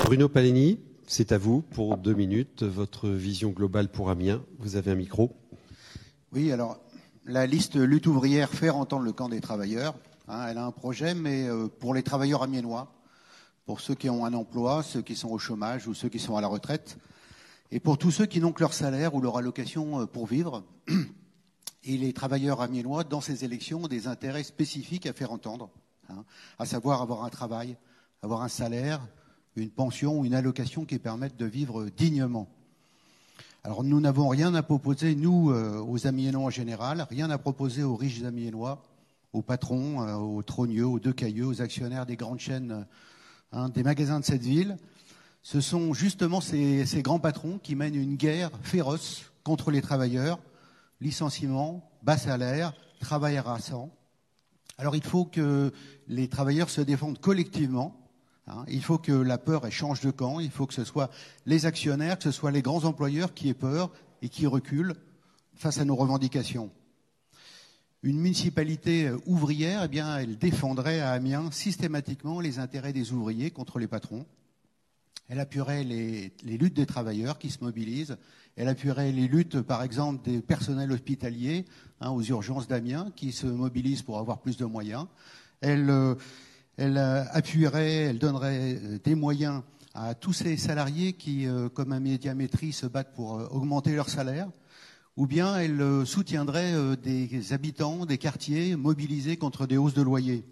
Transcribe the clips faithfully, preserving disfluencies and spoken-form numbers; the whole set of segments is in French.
Bruno Paleni, c'est à vous pour deux minutes. Votre vision globale pour Amiens. Vous avez un micro. Oui, alors la liste lutte ouvrière faire entendre le camp des travailleurs. Hein, elle a un projet, mais euh, pour les travailleurs amiénois, pour ceux qui ont un emploi, ceux qui sont au chômage ou ceux qui sont à la retraite, et pour tous ceux qui n'ont que leur salaire ou leur allocation pour vivre. Et les travailleurs amiénois, dans ces élections, ont des intérêts spécifiques à faire entendre, hein, à savoir avoir un travail, avoir un salaire, une pension ou une allocation qui permettent de vivre dignement. Alors nous n'avons rien à proposer, nous, euh, aux Amiénois en général, rien à proposer aux riches Amiénois, aux patrons, euh, aux trogneux, aux deux-cailleux, aux actionnaires des grandes chaînes, hein, des magasins de cette ville. Ce sont justement ces, ces grands patrons qui mènent une guerre féroce contre les travailleurs, licenciement, bas salaire, travail harassant. Alors il faut que les travailleurs se défendent collectivement. Hein, il faut que la peur elle change de camp. Il faut que ce soit les actionnaires, que ce soit les grands employeurs qui aient peur et qui reculent face à nos revendications. Une municipalité ouvrière, eh bien, elle défendrait à Amiens systématiquement les intérêts des ouvriers contre les patrons. Elle appuierait les, les luttes des travailleurs qui se mobilisent. Elle appuierait les luttes, par exemple, des personnels hospitaliers, hein, aux urgences d'Amiens, qui se mobilisent pour avoir plus de moyens. Elle, euh, elle euh, appuierait, elle donnerait des moyens à tous ces salariés qui, euh, comme un Médiamétrie, se battent pour euh, augmenter leur salaire. Ou bien elle euh, soutiendrait euh, des habitants, des quartiers mobilisés contre des hausses de loyers.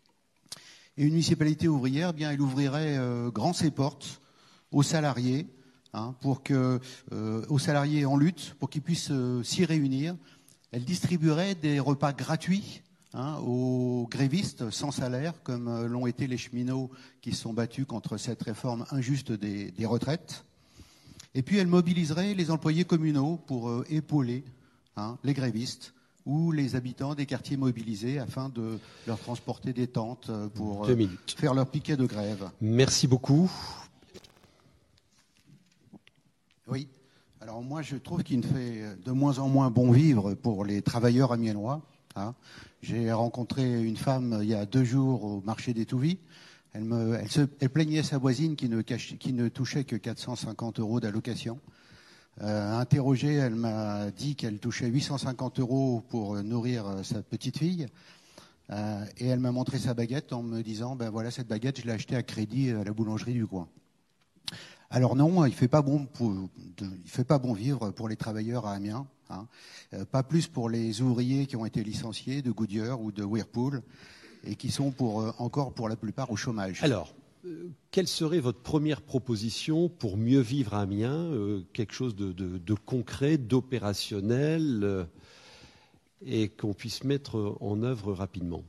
Et une municipalité ouvrière, eh bien, elle ouvrirait euh, grand ses portes aux salariés, hein, pour que, euh, aux salariés en lutte, pour qu'ils puissent euh, s'y réunir. Elle distribuerait des repas gratuits, hein, aux grévistes sans salaire, comme euh, l'ont été les cheminots qui se sont battus contre cette réforme injuste des, des retraites. Et puis elle mobiliserait les employés communaux pour euh, épauler, hein, les grévistes ou les habitants des quartiers mobilisés afin de leur transporter des tentes pour euh, faire leur piquet de grève. Merci beaucoup. Oui. Alors moi, je trouve qu'il ne fait de moins en moins bon vivre pour les travailleurs amiénois. Hein. J'ai rencontré une femme il y a deux jours au marché des Touvis. Elle, me, elle, se, elle plaignait sa voisine qui ne, cache, qui ne touchait que quatre cent cinquante euros d'allocation. Euh, interrogée, elle m'a dit qu'elle touchait huit cent cinquante euros pour nourrir sa petite fille. Euh, et elle m'a montré sa baguette en me disant, ben voilà, cette baguette, je l'ai achetée à crédit à la boulangerie du coin. Alors non, il ne fait pas bon pour, de, il fait pas bon vivre pour les travailleurs à Amiens. Hein. Euh, pas plus pour les ouvriers qui ont été licenciés de Goodyear ou de Whirlpool et qui sont pour, euh, encore pour la plupart au chômage. Alors, euh, quelle serait votre première proposition pour mieux vivre à Amiens, euh, quelque chose de, de, de concret, d'opérationnel, euh, et qu'on puisse mettre en œuvre rapidement?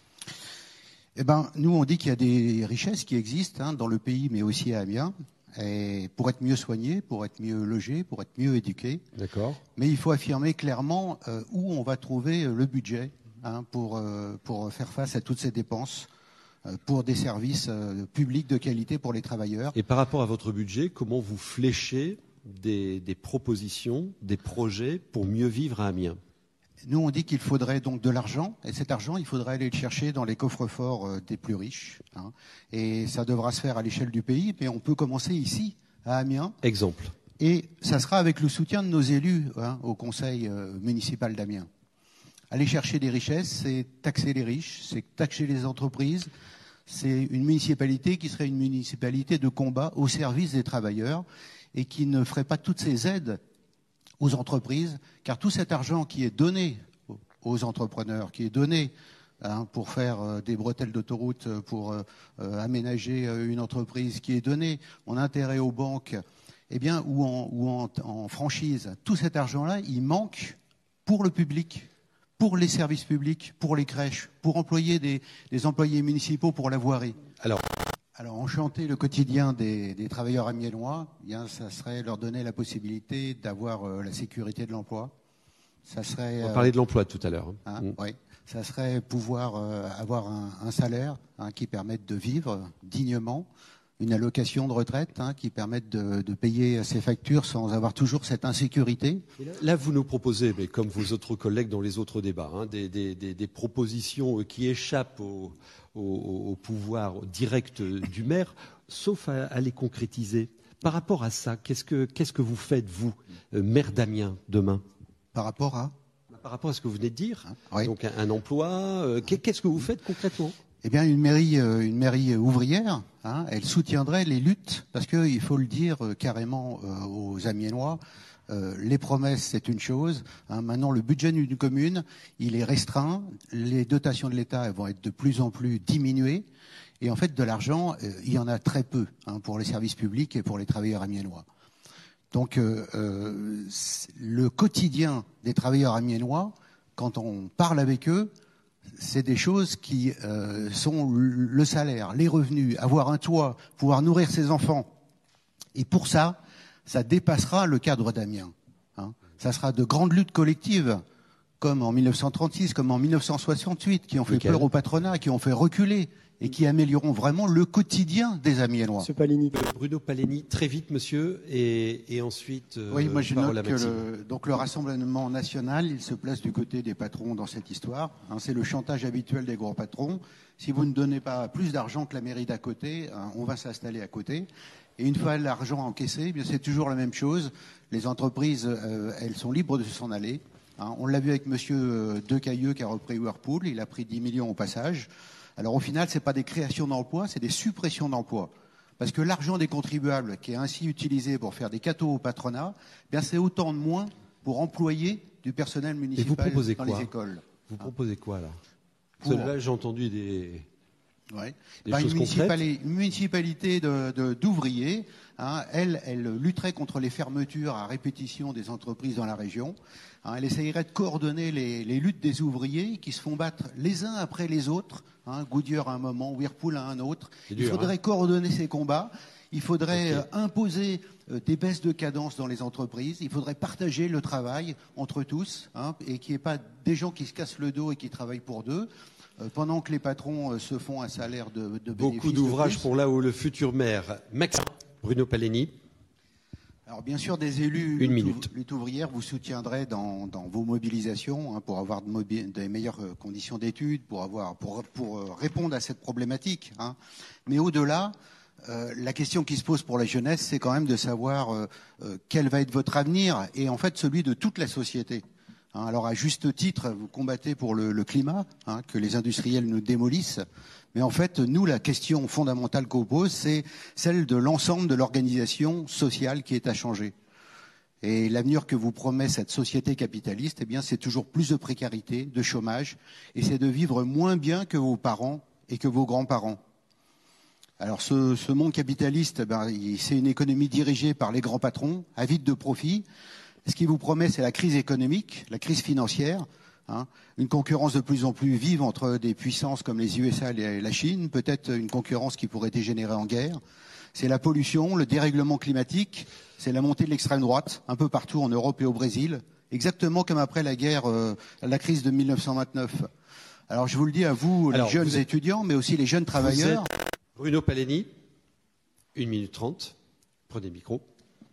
Eh ben, nous, on dit qu'il y a des richesses qui existent, hein, dans le pays, mais aussi à Amiens. Et pour être mieux soignés, pour être mieux logés, pour être mieux éduqués. D'accord. Mais il faut affirmer clairement euh, où on va trouver le budget, hein, pour, euh, pour faire face à toutes ces dépenses, euh, pour des services euh, publics de qualité pour les travailleurs. Et par rapport à votre budget, comment vous fléchez des, des propositions, des projets pour mieux vivre à Amiens? Nous, on dit qu'il faudrait donc de l'argent, et cet argent, il faudrait aller le chercher dans les coffres-forts euh, des plus riches. Hein, et ça devra se faire à l'échelle du pays, mais on peut commencer ici, à Amiens. Exemple. Et ça sera avec le soutien de nos élus, hein, au conseil euh, municipal d'Amiens. Aller chercher des richesses, c'est taxer les riches, c'est taxer les entreprises. C'est une municipalité qui serait une municipalité de combat au service des travailleurs et qui ne ferait pas toutes ces aides aux entreprises, car tout cet argent qui est donné aux entrepreneurs, qui est donné, hein, pour faire euh, des bretelles d'autoroute, pour euh, euh, aménager euh, une entreprise, qui est donné en intérêt aux banques, eh bien, ou, en, ou en, en franchise, tout cet argent-là, il manque pour le public, pour les services publics, pour les crèches, pour employer des, des employés municipaux pour la voirie. Alors, Alors, enchanter le quotidien des, des travailleurs amiénois, eh bien, ça serait leur donner la possibilité d'avoir euh, la sécurité de l'emploi. Ça serait. On euh, parlait de l'emploi tout à l'heure. Hein, mmh. Oui. Ça serait pouvoir euh, avoir un, un salaire, hein, qui permette de vivre dignement, une allocation de retraite, hein, qui permette de, de payer ses factures sans avoir toujours cette insécurité. Et là, là, vous nous proposez, mais comme vos autres collègues dans les autres débats, hein, des, des, des, des propositions qui échappent au, au, au pouvoir direct du maire. sauf à, à les concrétiser. Par rapport à ça, qu'est-ce que, qu'est-ce que vous faites, vous, euh, maire d'Amiens, demain? Par rapport à Par rapport à ce que vous venez de dire, hein, oui. donc un, un emploi, euh, qu'est-ce que vous faites concrètement? Eh bien, une mairie, euh, une mairie ouvrière, hein, elle soutiendrait les luttes, parce qu'il faut le dire euh, carrément euh, aux Amiénois, euh, les promesses, c'est une chose. Hein, maintenant, le budget d'une commune, il est restreint. Les dotations de l'État elles vont être de plus en plus diminuées. Et en fait, de l'argent, euh, il y en a très peu hein, pour les services publics et pour les travailleurs amiénois. Donc, euh, euh, le quotidien des travailleurs amiénois, quand on parle avec eux, c'est des choses qui euh, sont le salaire, les revenus, avoir un toit, pouvoir nourrir ses enfants. Et pour ça, ça dépassera le cadre d'Amiens. Hein. Ça sera de grandes luttes collectives, comme en mille neuf cent trente-six, comme en mille neuf cent soixante-huit, qui ont fait Lequel? peur au patronat, qui ont fait reculer et qui amélioreront vraiment le quotidien des Amiénois. Monsieur Palini. Bruno Paleni, très vite, monsieur, et, et ensuite. Euh, oui, moi je parole note à que Maxime. le, donc le Rassemblement national, il se place du côté des patrons dans cette histoire. Hein, c'est le chantage habituel des gros patrons. Si vous ne donnez pas plus d'argent que la mairie d'à côté, hein, on va s'installer à côté. Et une fois l'argent encaissé, eh bien c'est toujours la même chose. Les entreprises, euh, elles sont libres de s'en aller. Hein, on l'a vu avec Monsieur Decailleux qui a repris Whirlpool. Il a pris dix millions au passage. Alors au final, ce n'est pas des créations d'emplois, c'est des suppressions d'emplois. Parce que l'argent des contribuables qui est ainsi utilisé pour faire des cadeaux au patronat, eh bien c'est autant de moins pour employer du personnel municipal dans quoi les écoles. Vous proposez quoi là? Pour... Là, j'ai entendu des, ouais. des bah, choses une, concrètes. municipalité, une municipalité de, de, d'ouvriers, hein, elle, elle lutterait contre les fermetures à répétition des entreprises dans la région. Hein, elle essayerait de coordonner les, les luttes des ouvriers qui se font battre les uns après les autres. Hein, Goodyear à un moment, Whirlpool à un autre. Dur, Il faudrait hein. coordonner ces combats. Il faudrait okay. euh, imposer euh, des baisses de cadence dans les entreprises. Il faudrait partager le travail entre tous hein, et qu'il n'y ait pas des gens qui se cassent le dos et qui travaillent pour deux. Euh, pendant que les patrons euh, se font un salaire de, de Beaucoup d'ouvrages pour là où le futur maire. Maxime, Bruno Paleni. Alors bien sûr, des élus Une lutte, minute. lutte ouvrière vous soutiendraient dans, dans vos mobilisations hein, pour avoir de mobi- des meilleures conditions d'études, pour, avoir, pour, pour répondre à cette problématique. Hein. Mais au-delà, euh, la question qui se pose pour la jeunesse, c'est quand même de savoir euh, euh, quel va être votre avenir et en fait celui de toute la société. Hein, alors à juste titre, vous combattez pour le, le climat, hein, que les industriels nous démolissent. Mais en fait, nous, la question fondamentale qu'on pose, c'est celle de l'ensemble de l'organisation sociale qui est à changer. Et l'avenir que vous promet cette société capitaliste, eh bien, c'est toujours plus de précarité, de chômage, et c'est de vivre moins bien que vos parents et que vos grands-parents. Alors, ce, ce monde capitaliste, ben, c'est une économie dirigée par les grands patrons, avides de profit. Ce qu'il vous promet, c'est la crise économique, la crise financière. Hein, une concurrence de plus en plus vive entre des puissances comme les U S A et la Chine, peut-être une concurrence qui pourrait dégénérer en guerre. C'est la pollution, le dérèglement climatique, c'est la montée de l'extrême droite, un peu partout en Europe et au Brésil, exactement comme après la guerre, euh, la crise de mille neuf cent vingt-neuf. Alors je vous le dis à vous, Alors, les jeunes vous êtes... étudiants, mais aussi les jeunes travailleurs. Bruno Paleni, une minute trente, prenez le micro.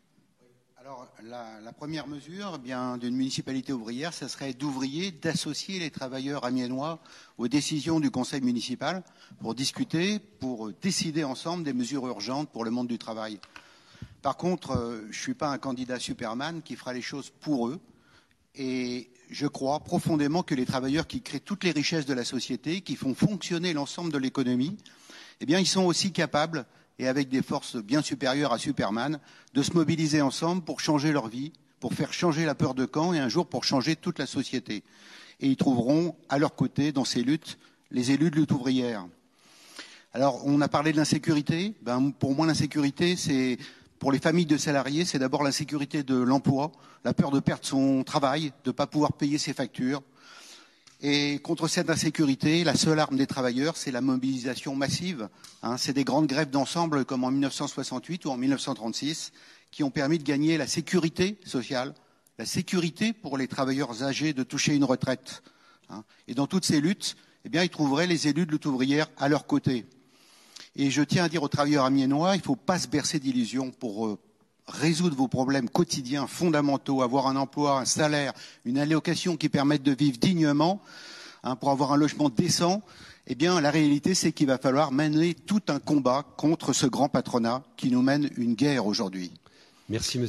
La, la première mesure eh bien d'une municipalité ouvrière, ce serait d'ouvrier, d'associer les travailleurs amiénois aux décisions du conseil municipal pour discuter, pour décider ensemble des mesures urgentes pour le monde du travail. Par contre, euh, je ne suis pas un candidat Superman qui fera les choses pour eux. Et je crois profondément que les travailleurs qui créent toutes les richesses de la société, qui font fonctionner l'ensemble de l'économie, eh bien, ils sont aussi capables et avec des forces bien supérieures à Superman, de se mobiliser ensemble pour changer leur vie, pour faire changer la peur de camp et un jour pour changer toute la société. Et ils trouveront à leur côté, dans ces luttes, les élus de lutte ouvrière. Alors, on a parlé de l'insécurité. Ben, pour moi, l'insécurité, c'est, pour les familles de salariés, c'est d'abord l'insécurité de l'emploi, la peur de perdre son travail, de ne pas pouvoir payer ses factures. Et contre cette insécurité, la seule arme des travailleurs, c'est la mobilisation massive. Hein, c'est des grandes grèves d'ensemble comme en mille neuf cent soixante-huit ou en mille neuf cent trente-six qui ont permis de gagner la sécurité sociale, la sécurité pour les travailleurs âgés de toucher une retraite. Hein. Et dans toutes ces luttes, eh bien, ils trouveraient les élus de lutte ouvrière à leur côté. Et je tiens à dire aux travailleurs amiénois, il ne faut pas se bercer d'illusions pour euh, résoudre vos problèmes quotidiens fondamentaux, avoir un emploi, un salaire, une allocation qui permette de vivre dignement, hein, pour avoir un logement décent, Eh bien, la réalité, c'est qu'il va falloir mener tout un combat contre ce grand patronat qui nous mène une guerre aujourd'hui. Merci, monsieur.